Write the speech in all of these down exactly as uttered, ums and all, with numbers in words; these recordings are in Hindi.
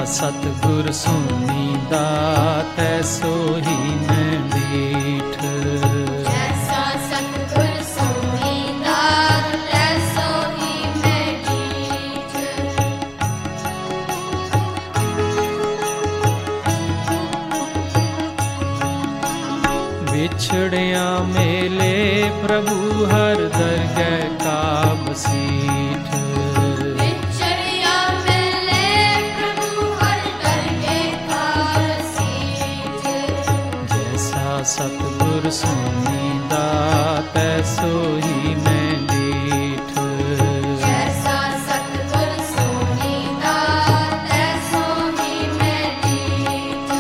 सतगुर सोनी दातै सोही मैं मीठ। जैसा सतगुर सोनी दातै सोही मैं मीठ। बिछड़िया मेले प्रभु हर दरगह का बसीठ। बिछड़िया मेले प्रभु हर दरगह का बसीठ। जैसा सतगुर सोनी दातै सोही मैं मीठ। जैसा सतगुर सोनी दातै सोही मैं मीठ।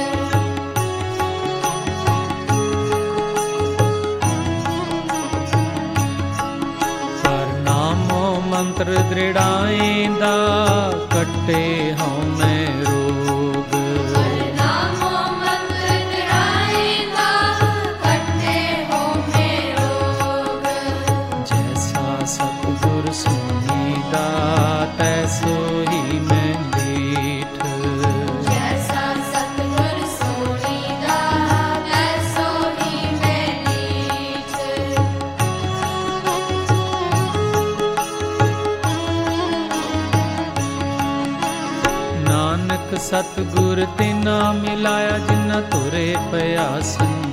मंत्र दृढ़ाएंदा कटे हूँ मैं रोग। नामो मंत्र दृढ़ाएंदा कटे हो मैं रोग। जैसा सतगुर सोनी दातै सोही मैं मीठ। जैसा सतगुर सोनी दातै सोही मैं मीठ। नानक सतगुर तिना मिलाया जिन्ना तुरे पया संग।